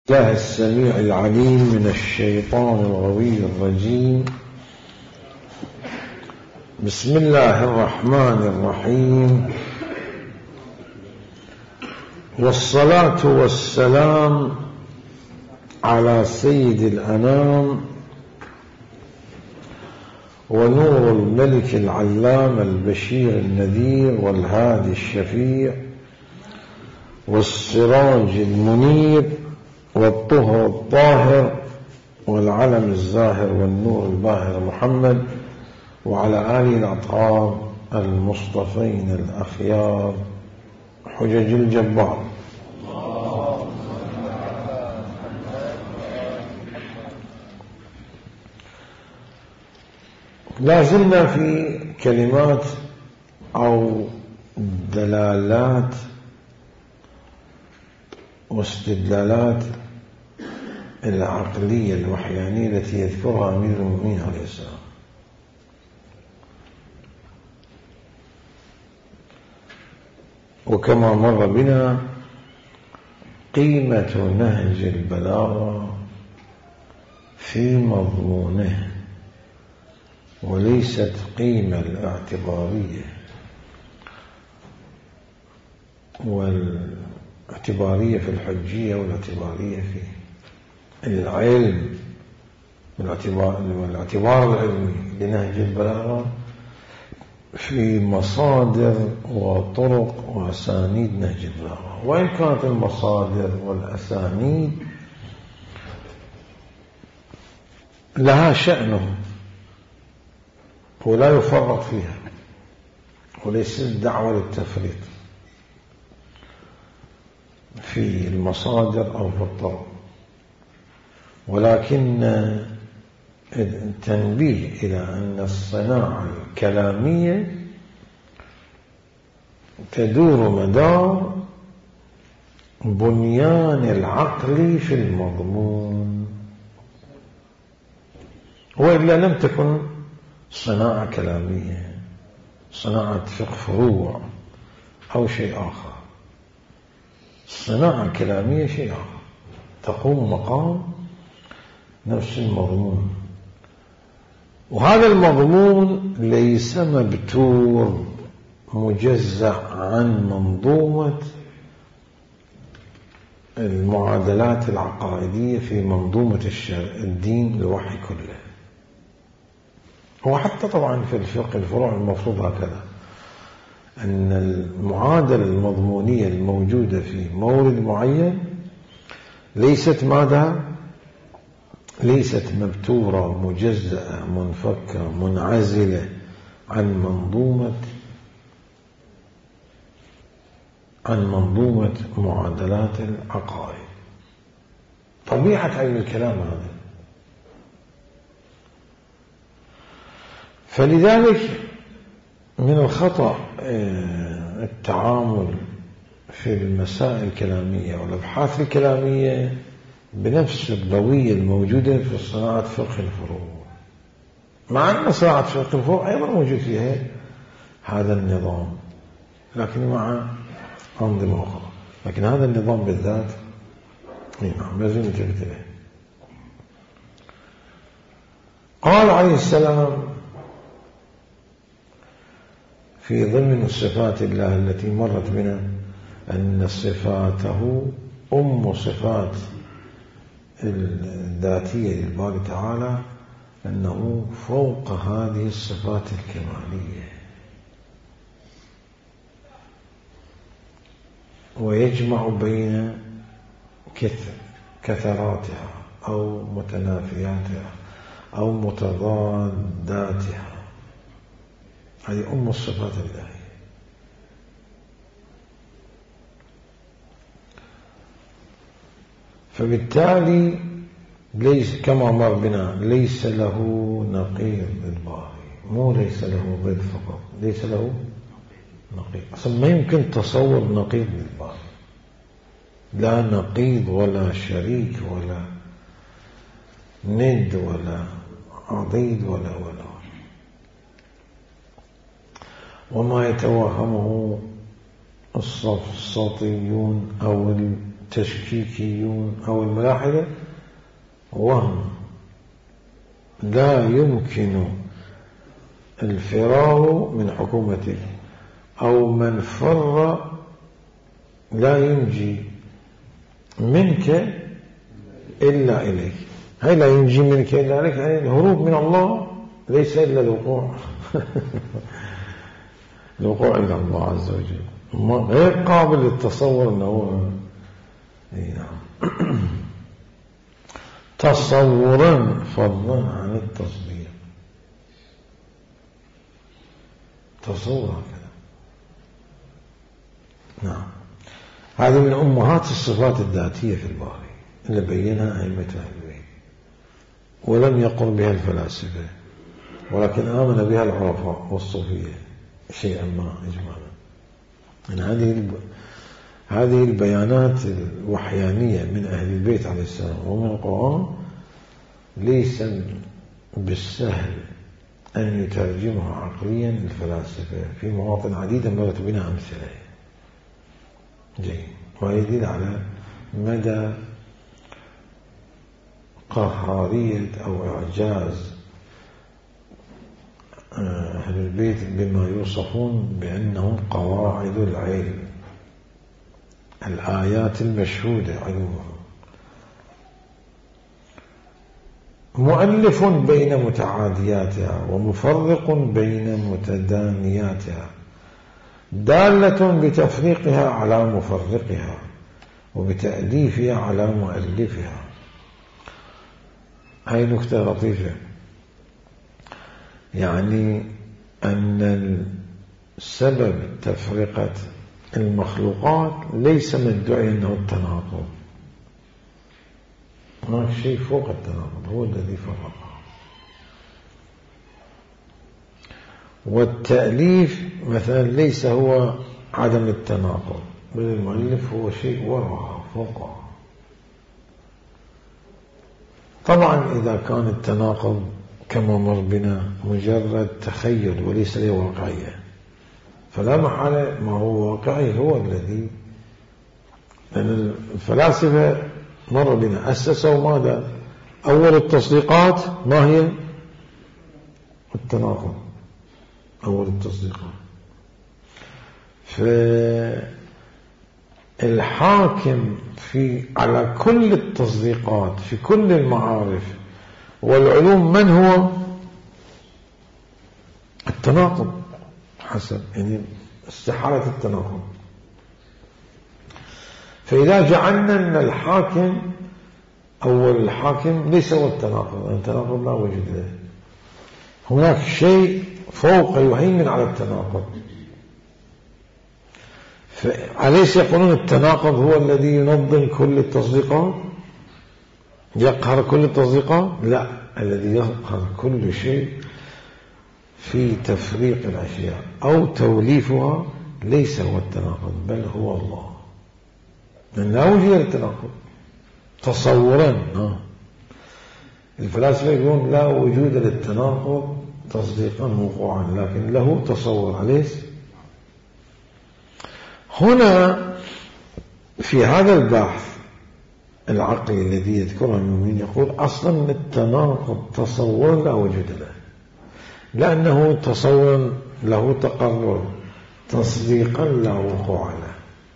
الله السميع العليم من الشيطان الغوي الرجيم. بسم الله الرحمن الرحيم، والصلاة والسلام على سيد الأنام ونور الملك العلام البشير النذير والهادي الشفيع والسراج المنير والطهر الطاهر والعلم الزاهر والنور الباهر محمد وعلى آله الأطهار المصطفين الأخيار حجج الجبار. لا زلنا في كلمات أو دلالات واستدلالات العقلية الوحيانية التي يذكرها أمير المؤمنين عليه السلام. وكما مر بنا قيمة نهج البلاغة في مضمونه وليست قيمة الاعتبارية، والاعتبارية في الحجية والاعتبارية في العلم والاعتبار العلمي لنهج البلاغة في مصادر وطرق وأسانيد نهج البلاغة. وإن كانت المصادر والأسانيد لها شأنه ولا يفرط فيها، وليس الدعوة للتفريط في المصادر أو في الطرق، ولكن التنبيه إلى أن الصناعة الكلامية تدور مدار بنيان العقل في المضمون، وإلا لم تكن صناعة كلامية، صناعة فقه فروع أو شيء آخر. الصناعة الكلامية شيء آخر، تقوم مقام نفس المضمون، وهذا المضمون ليس مبتور مجزأ عن منظومة المعادلات العقائدية في منظومة الدين الوحي كله. وحتى طبعا في الفقه الفروع المفروض هكذا، أن المعادلة المضمونية الموجودة في مورد معين ليست ماذا؟ ليست مبتورة مجزأة منفكة منعزلة عن منظومة معادلات العقائد. طبيعة علم الكلام هذا. فلذلك من الخطأ التعامل في المسائل الكلامية والأبحاث الكلامية بنفس الضوية الموجودة في صناعة فقه الفروع، مع أن صناعة فقه الفروع أيضا موجود فيها هذا النظام، لكن مع أنظمة أخرى، لكن هذا النظام بالذات نعم لازم ننتبه. قال عليه السلام في ضمن صفات الله التي مرت بنا أن صفاته أم صفات الذاتية للباري تعالى، أنه فوق هذه الصفات الكمالية، ويجمع بين كثراتها أو متنافياتها أو متضاداتها. هذه أم الصفات الإلهية. فبالتالي ليس كما مر بنا ليس له نقيض للباري، مو ليس له ضد فقط، ليس له نقيض. أصلا ما يمكن تصور نقيض للباري، لا نقيض ولا شريك ولا ند ولا عضيد ولا وما يتوهمه السطيون أو التشكيكيون أو الملاحدة وهم لا يمكن الفرار من حكومته، أو من فر لا ينجي منك إلا إليك. هاي لا ينجي منك إلا إليك، يعني الهروب من الله ليس إلا الوقوع الوقوع إلى الله عز وجل، غير قابل للتصور أنه تصورا فضلا عن التصديق، تصورا كذا. نعم، هذه من أمهات الصفات الذاتية في الباري اللي بينها أئمة أهل البيت، ولم يقل بها الفلاسفة، ولكن آمن بها العرفاء والصوفية شيئا ما إجمالا. يعني هذه البيانات الوحيانية من أهل البيت عليه السلام ومن القرآن ليس بالسهل أن يترجمها عقليا الفلاسفة في مواطن عديدة مرت بنا أمثلة. جيد، ويدل على مدى قهارية أو إعجاز أهل البيت بما يوصفون بأنهم قواعد العلم، الآيات المشهودة علومهم. مؤلف بين متعادياتها ومفرق بين متدانياتها، دالة بتفريقها على مفرقها وبتأليفها على مؤلفها. هاي نكتة لطيفة، يعني أن سبب تفرقة المخلوقات ليس مدعي أنه التناقض، هناك شيء فوق التناقض هو الذي فرقه. والتأليف مثلا ليس هو عدم التناقض، بل المؤلف هو شيء وراءه فوقه. طبعا إذا كان التناقض كما مر بنا مجرد تخيل وليس له واقعية، فلا محالة ما هو واقعي هو الذي، لأن الفلاسفة مر بنا أسسوا ماذا؟ أول التصديقات ما هي؟ التناقض، أول التصديقات. فالحاكم على كل التصديقات في كل المعارف والعلوم من هو؟ التناقض، حسب يعني استحالة التناقض. فإذا جعلنا أن الحاكم أول الحاكم ليس هو التناقض، التناقض لا وجود له، هناك شيء فوق يهيمن على التناقض. فأليس يقولون التناقض هو الذي ينظم كل التصديقات، يقهر كل التصديقات؟ لا، الذي يقهر كل شيء في تفريق الأشياء أو توليفها ليس هو التناقض بل هو الله، لأن لا وجود للتناقض تصورا. الفلاسفة يقولون لا وجود للتناقض تصديقا وقوعا، لكن له تصور. أليس هنا في هذا البحث العقلي الذي يذكره المؤمن يقول أصلا التناقض تصور لا وجود له، لأنه تصور له تقرر، تصديقا لا وقوع له.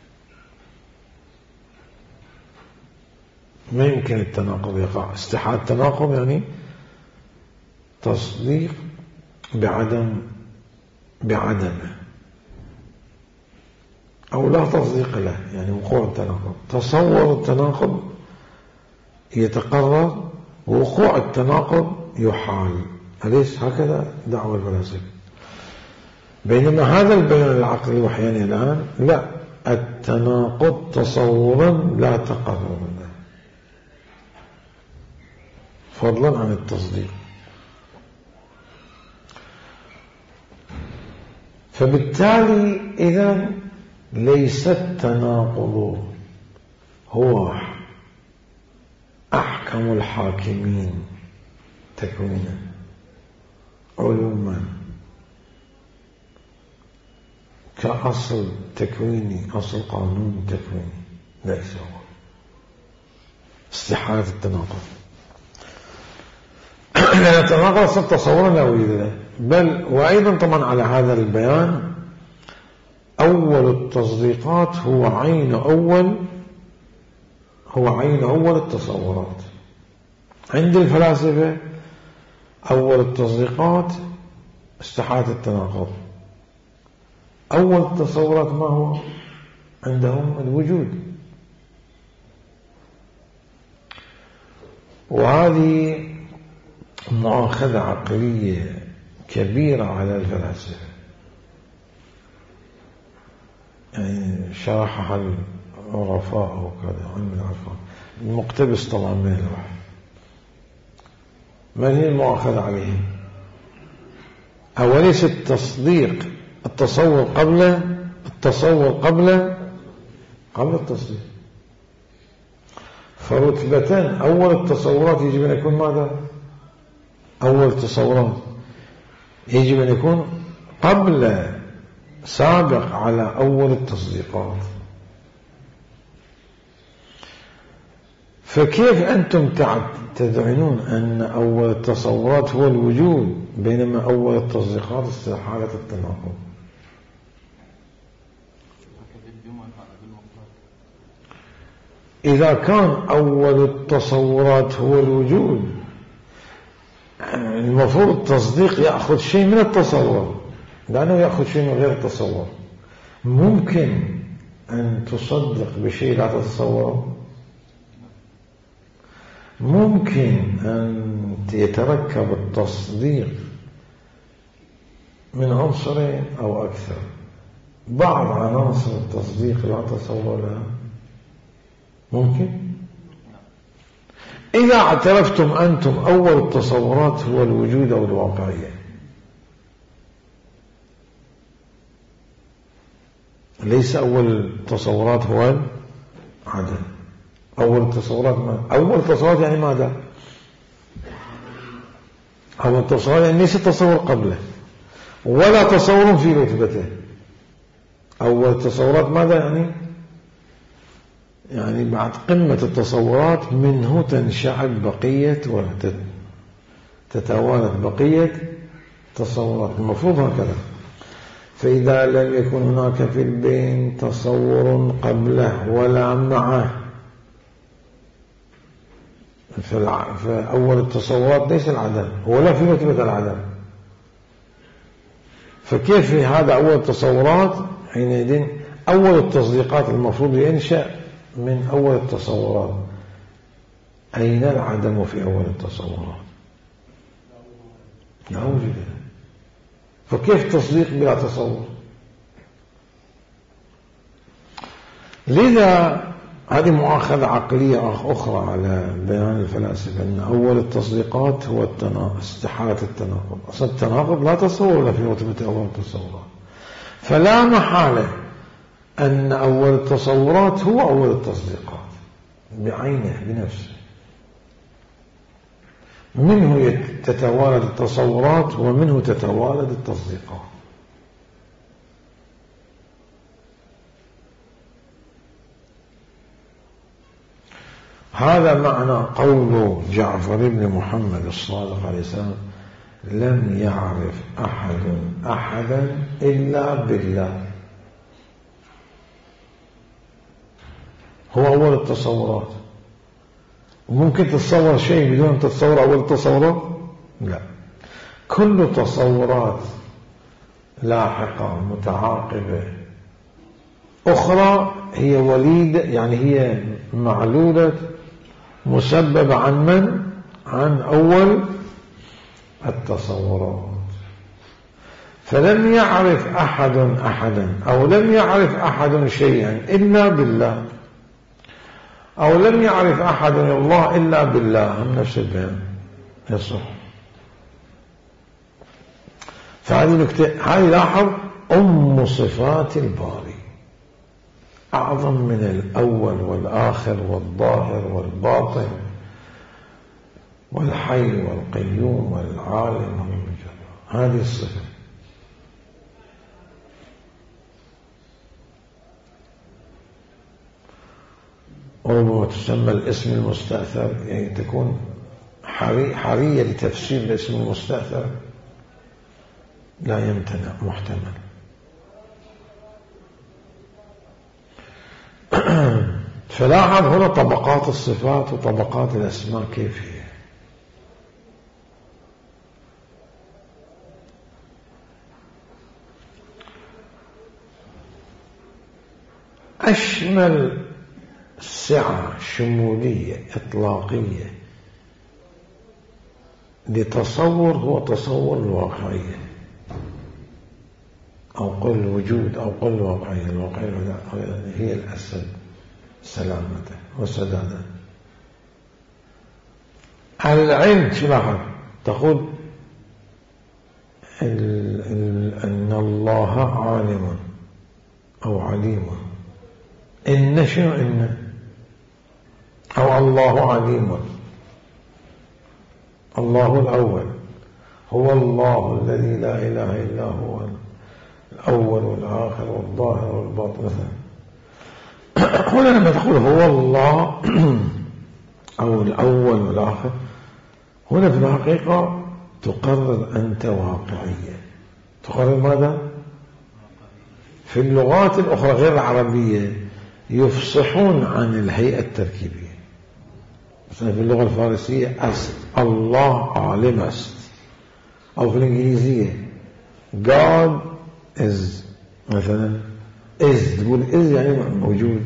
ما يمكن التناقض يقع، استحالة التناقض يعني تصديق بعدمه أو لا تصديق له، يعني وقوع التناقض. تصور التناقض يتقرر، ووقوع التناقض يحال. أليس هكذا دعوة الفلاسفة؟ بينما هذا البيان العقلي وحياني الآن لا، التناقض تصورا لا تقرر له فضلا عن التصديق. فبالتالي إذن ليس التناقض هو أحكم الحاكمين تكوينا علوما كأصل تكويني، أصل قانون تكويني، ليس هو. استحالة التناقض. لأن التناقض صار تصورا لا وجود له. بل وأيضا طبعا على هذا البيان أول التصديقات هو عين أول التصورات. عند الفلاسفة أول التصديقات استحالة التناقض. أول التصورات ما هو عندهم؟ الوجود. وهذه مؤاخذة عقلية كبيرة على الفلاسفة، يعني شرحها العرفاء وكذا علم العرفاء المقتبس طبعا من الوحي. ما هي المؤاخذة عليه؟ أوليس التصديق التصور قبل التصديق؟ فرتبتان أول التصورات يجب أن يكون ماذا؟ أول التصورات يجب أن يكون قبل سابق على أول التصديقات. فكيف أنتم تدعون أن أول التصورات هو الوجود بينما أول التصديقات استحالة التناقض؟ إذا كان أول التصورات هو الوجود المفروض التصديق يأخذ شيء من التصور، لأنه يأخذ شيء من غير التصور. ممكن أن تصدق بشيء لا تتصوره؟ ممكن أن يتركب التصديق من عنصرين أو أكثر. بعض عناصر التصديق لا تصور لها ممكن. إذا اعترفتم أنتم أول التصورات هو الوجود أو الواقعية، ليس أول التصورات هو العدم. أول التصورات أول التصورات يعني ماذا؟ أول التصورات يعني ليس تصور قبله ولا تصور في رتبته. أول التصورات ماذا يعني بعد قمة التصورات منه تنشعب بقية وتتوالد بقية تصورات. المفروض هكذا. فإذا لم يكن هناك في البين تصور قبله ولا معه فأول التصورات ليس العدم ولا في رتبة العدم. فكيف هذا أول التصورات؟ حينئذ أول التصديقات المفروض ينشأ من أول التصورات. أين العدم في أول التصورات؟ لا وجود. فكيف تصديق بلا تصور؟ لذا هذه مؤاخذة عقلية أخرى على بيان الفلاسفة أن أول التصديقات هو استحالة التناقض. أصلا التناقض لا تصور له في رتبة أول التصورات. فلا محالة أن أول التصورات هو أول التصديقات بعينه بنفسه. منه تتوالد التصورات ومنه تتوالد التصديقات. هذا معنى قول جعفر بن محمد الصادق عليه السلام: لم يعرف أحد أحدا إلا بالله. هو أول التصورات. وممكن تتصور شيء بدون أن تتصور أول التصورات؟ لا. كل تصورات لاحقة متعاقبة أخرى هي وليدة، يعني هي معلولة مسببة عن من؟ عن أول التصورات. فلم يعرف أحد أحدا أو لم يعرف أحد شيئا إلا بالله أو لم يعرف أحد الله إلا بالله، هم نفس البيان يصح. فهذه نكتة، هذه لاحظ أم صفات الباري، أعظم من الأول والآخر والظاهر والباطن والحي والقيوم والعالم والمجرد. هذه الصفة. وربما تسمى الاسم المستأثر، يعني تكون حرية لتفسير الاسم المستأثر، لا يمتنع، محتمل. فلاحظ هنا طبقات الصفات وطبقات الأسماء كيف هي. أشمل سعة شمولية إطلاقية لتصور هو تصور الواقعية، أو قل الوجود أو قل الواقعية. الواقعية هي الأسد سلامته وسداده. العلم تلاحظ تقول أن الله عالم أو عليم، إن شنو إن أو الله عليم. الله الأول هو الله الذي لا إله إلا هو الأول والآخر والظاهر والباطن. هنا لما تقول هو الله أو الأول والآخر، هنا في الحقيقة تقرر أنت واقعية. تقرر ماذا؟ في اللغات الأخرى غير العربية يفصحون عن الهيئة التركيبية. مثلا في اللغة الفارسية أست، الله عالم أست. أو في الإنجليزية God is، مثلا is، تقول is يعني موجود.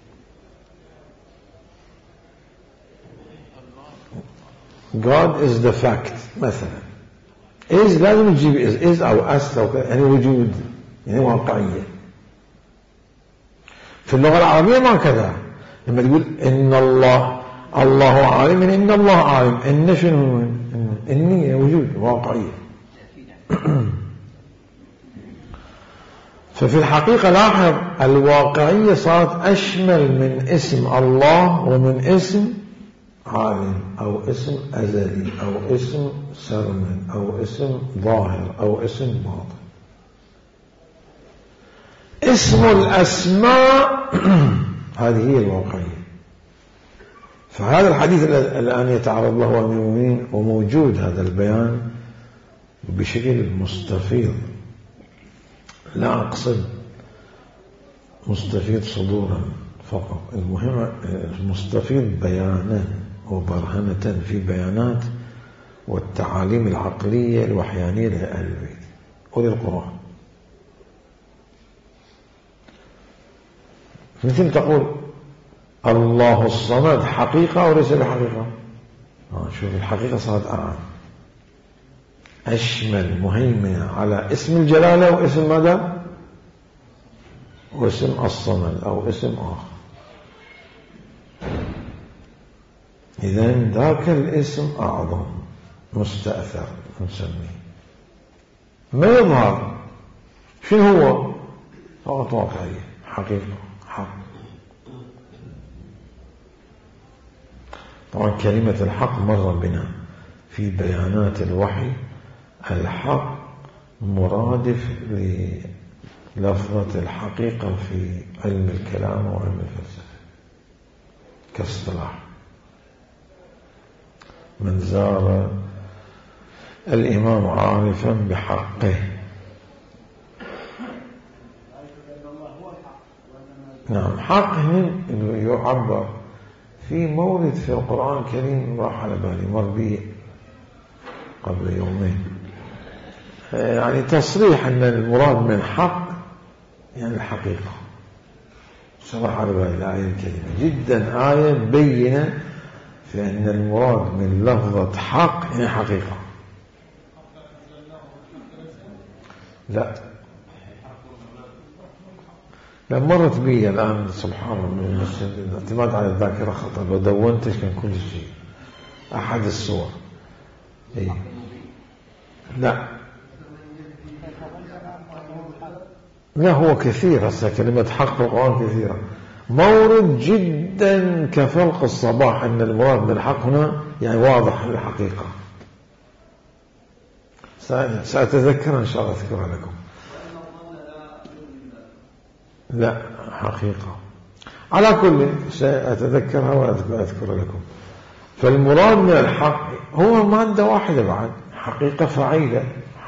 God is the fact مثلا. is لازم تجيب is أو أست أو يعني وجود، يعني واقعية. في اللغة العربية ما كذا. لما تقول إن الله عالم، إن الله عالم، إن شنو؟ إني وجود واقعية. ففي الحقيقة لاحظ الواقعية صارت أشمل من اسم الله ومن اسم عالم أو اسم أزلي أو اسم سرمد أو اسم ظاهر أو اسم باطن. اسم الأسماء هذه هي الواقعية. فهذا الحديث الآن يتعرض له أمير المؤمنين، وموجود هذا البيان بشكل مستفيض، لا أقصد مستفيض صدورا فقط، المهم مستفيض بيانا وبرهنة في بيانات والتعاليم العقلية الوحيانية لأهل البيت وللقرآن. مثل تقول الله الصمد حقيقة أو ليس بحقيقة؟ شوف الحقيقة صارت أعم، أشمل، مهيمنة على اسم الجلالة واسم ماذا؟ واسم الصمد أو اسم آخر. إذن ذاك الاسم أعظم مستأثر نسميه، ما يظهر شنو هو؟ فقط واقعية، حقيقة، حق. طبعا كلمة الحق مر بنا في بيانات الوحي. الحق مرادف للفظة الحقيقة في علم الكلام وعلم الفلسفة كاصطلاح. من زار الإمام عارفا بحقه. نعم، حق هنا يعبر في مورد في القرآن الكريم راح على بالي، مر بي قبل يومين، يعني تصريح أن المراد من حق يعني الحقيقة. صراحة على بالي الآية الكريمة جدا، آية بينة في أن المراد من لفظة حق يعني حقيقة. لا مرت بي الآن سبحان الله، الاعتماد على الذاكرة خطأ، لو دونتش كان كل شيء أحد الصور. لا هو كثير، هسه كلمة حق في القرآن كثيرة، مورد جدا كفلق الصباح أن المراد بالحق هنا يعني واضح الحقيقة. سأتذكر إن شاء الله أذكرها لكم. لا حقيقة، على كل سأتذكرها وأذكر لكم. فالمراد من الحق هو مادة واحدة بعد، حقيقة فعيلة،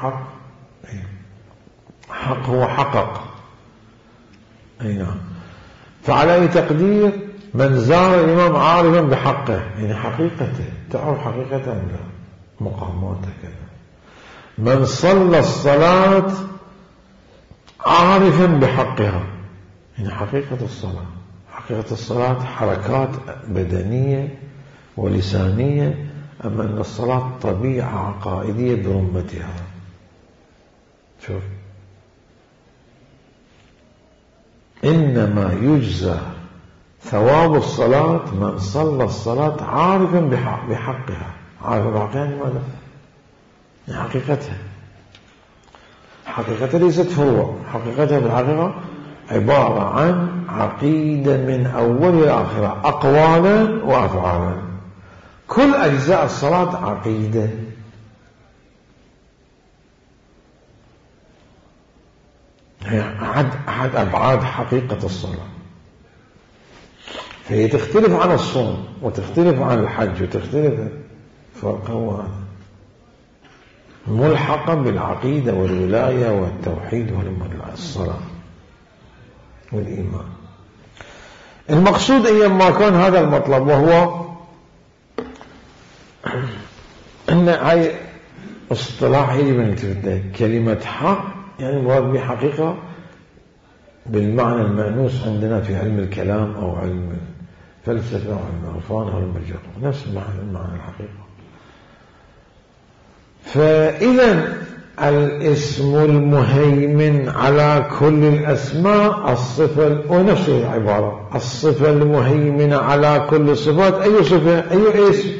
حق هو حقق. أي نعم. فعلى أي تقدير من زار الإمام عارفا بحقه، يعني حقيقته، تعرف حقيقته أم لا، مقاماته كذا. من صلى الصلاة عارفا بحقها، يعني حقيقة الصلاة. حقيقة الصلاة حركات بدنية ولسانية، أما أن الصلاة طبيعة عقائدية برمتها. شوف، إنما يجزى ثواب الصلاة من صلى الصلاة عارفا بحقها. عارفا بحقها يعني ماذا؟ يعني حقيقتها. حقيقتها ليست فروع، حقيقتها بالحقيقة عبارة عن عقيدة من أول إلى آخرها، أقوالا وأفعالا. كل أجزاء الصلاة عقيدة. هي أحد أبعاد حقيقة الصلاة. فهي تختلف عن الصوم وتختلف عن الحج وتختلف، فرق هو هذا، ملحقا بالعقيدة والولاية والتوحيد والصلاة والإيمان. المقصود أيما كان هذا المطلب، وهو أن هاي اصطلاح يجب أن نتفهم. كلمة حق يعني مراد بحقيقة بالمعنى المأنوس عندنا في علم الكلام أو علم الفلسفة أو علم العرفان أو علم الجبر، نفس المعنى الحقيقة. فإذا الاسم المهيمن على كل الأسماء الصفة، ونفس العبارة، الصفة المهيمنة على كل الصفات. أي صفة؟ أي اسم؟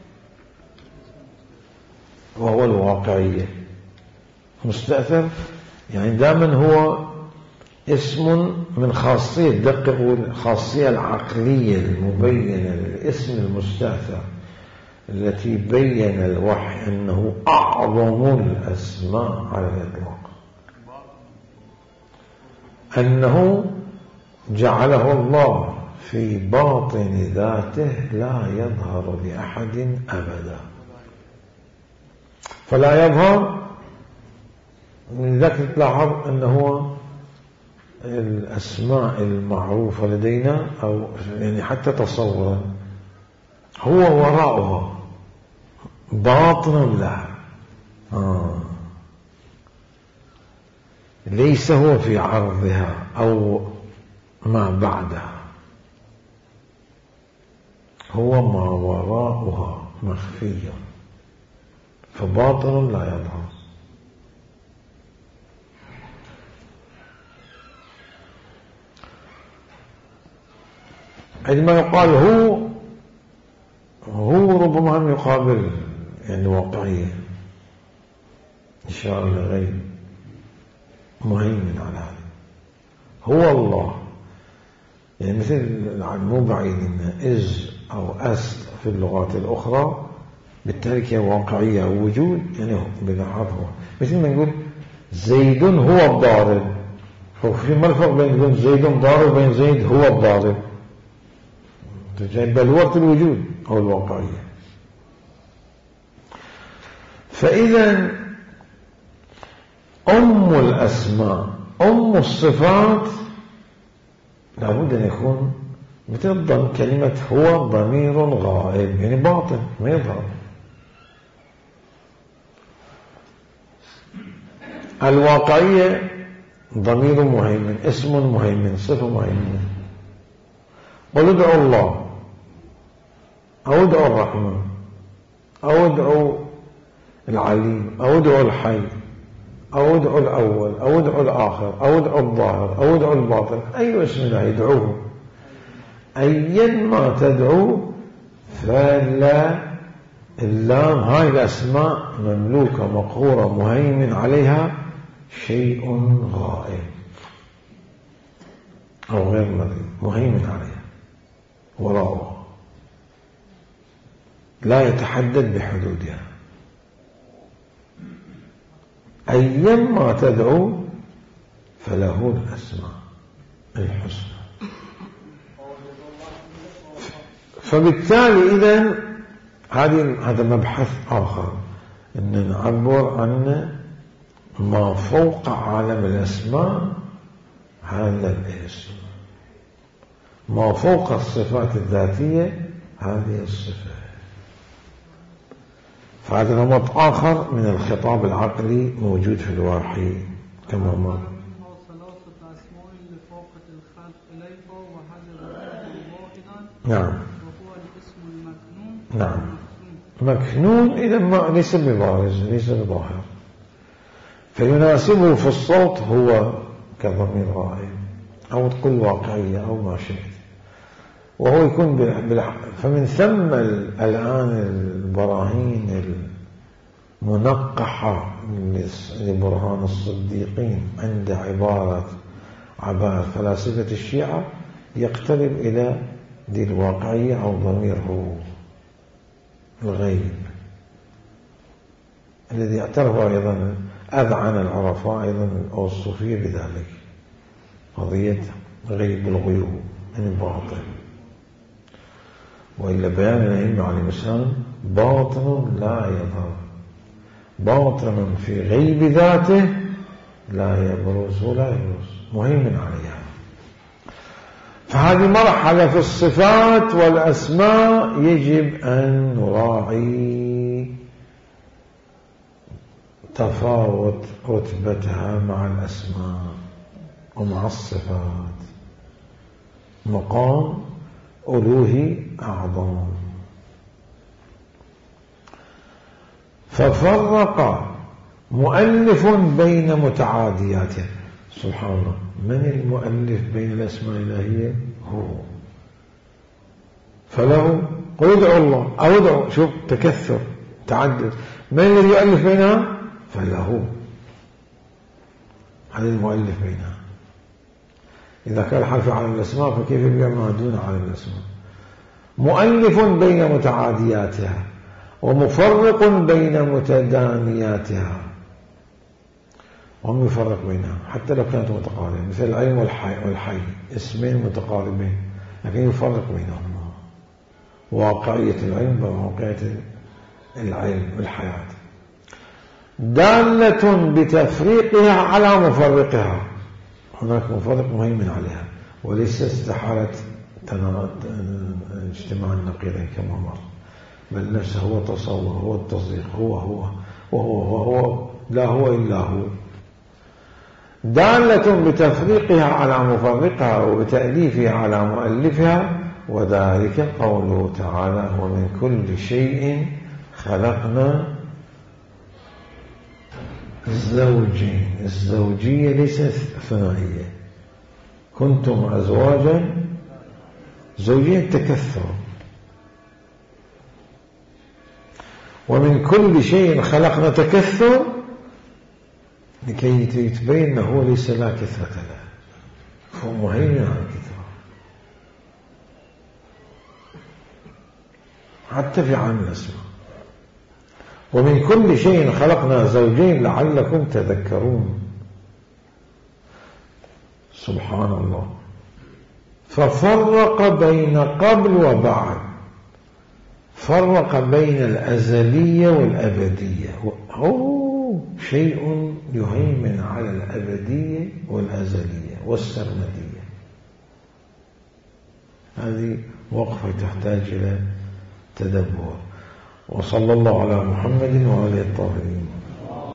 وهو الواقعية. مستأثر يعني دائما هو اسم من خاصية، دققوا، الخاصية العقلية المبينة للاسم المستأثر التي بين الوحي أنه أعظم الأسماء على الإطلاق، أنه جعله الله في باطن ذاته لا يظهر لأحد أبدا، فلا يظهر. من ذلك تلاحظ أنه الأسماء المعروفة لدينا أو يعني حتى تصورا هو وراءها باطن لها، ليس هو في عرضها أو ما بعدها، هو ما وراءها مخفي، فباطن لا يظهر. عندما يقال هو ربما هم يقابل يعني واقعية إشارة لغير مهيمن على هذا. هو الله يعني مثل مو بعيد إن إز أو أس في اللغات الأخرى بالتالي واقعية ووجود، يعني بلحظه مثل ما نقول زيد هو الضارب. ففي ما الفرق بين زيد ضارب وبين زيد هو الضارب؟ بل وقت الوجود أو الواقعية. فإذا أم الأسماء أم الصفات لابد أن يكون مثل كلمة هو ضمير غائب، يعني باطن ما يظهر. الواقعية ضمير مهيمن، اسم مهيمن، صفة مهيمنة. قل ادعوا الله أو ادعوا الرحمن أو ادعوا العليم أو ادعوا الحي أو ادعوا الأول أو ادعوا الآخر أو ادعوا الظاهر أو ادعوا الباطن، أي اسم لا يدعوه، أيا ما تدعو، فلا اللام هاي الأسماء مملوكة مقهورة مهيمن عليها شيء غائب أو غير مرئي، مهيمن عليها وراءه، لا يتحدد بحدودها. أيما تدعو فله الأسماء الحسنى. فبالتالي إذن هذا مبحث آخر، أن نعبر عن ما فوق عالم الأسماء هذا الاسم، ما فوق الصفات الذاتية هذه الصفة. فهذا نمط آخر من الخطاب العقلي موجود في الوحي كما مر. نعم. نعم مكنون إذا ما ليس ببارز، ليس بظاهر، فيناسبه في الصوت هو كضمير غائب أو تقول واقعية أو ما شئت، وهو يكون فمن ثم الآن البراهين المنقحة لبرهان الصديقين عند عبارة فلاسفة الشيعة يقترب إلى دي الواقعية أو ضمير هو الغيب الذي اعترف أيضا أذعن العرفاء أيضا أو الصوفية بذلك، قضية غيب الغيوب من الباطن. وإلا بيان الأئمة عليه السلام باطن لا يظهر، باطن في غيب ذاته لا يبرز ولا يبرز، مهيمن عليها. فهذه مرحلة في الصفات والأسماء يجب أن نراعي تفاوت رتبتها مع الأسماء ومع الصفات، مقام ألوهي أعظم. ففرق مؤلف بين متعادياته. سبحان الله، من المؤلف بين الأسماء الإلهية؟ هو. فله قل ادعوا الله أو ادعوا، شوف تكثر تعدد، من الذي يؤلف بينها؟ فله، هذا المؤلف بينها. إذا كان حرف عالم الأسماء فكيف يبقى ما دون عالم الأسماء؟ مؤلف بين متعادياتها ومفرق بين متدانياتها. وهم يفرق بينها حتى لو كانت متقاربة، مثل العلم والحي اسمين متقاربين لكن يفرق بينهما، واقعية العلم وواقعية العلم والحياة، دالة بتفريقها على مفرقها. هناك مفرق مهيمن عليها، وليس استحالة اجتماع النقيضين كما مر، بل نفسه هو تصور، هو التصديق، هو لا هو إلا هو. دالة بتفريقها على مفرقها وبتأليفها على مؤلفها، وذلك قوله تعالى ومن كل شيء خلقنا زوجين. الزوجية ليست ثنائية، كنتم أزواجا زوجين تكثر. ومن كل شيء خلقنا تكثر لكي يتبين أنه ليس لا كثرة له، فهو مهيمن على الكثرة حتى في عالم الأسماء. ومن كل شيء خلقنا زوجين لعلكم تذكرون. سبحان الله. ففرق بين قبل وبعد، فرق بين الأزلية والأبدية. هو شيء يهيمن على الأبدية والأزلية والسرمدية. هذه وقفة تحتاج إلى تدبر. وصلى الله على محمد وآله الطاهرين.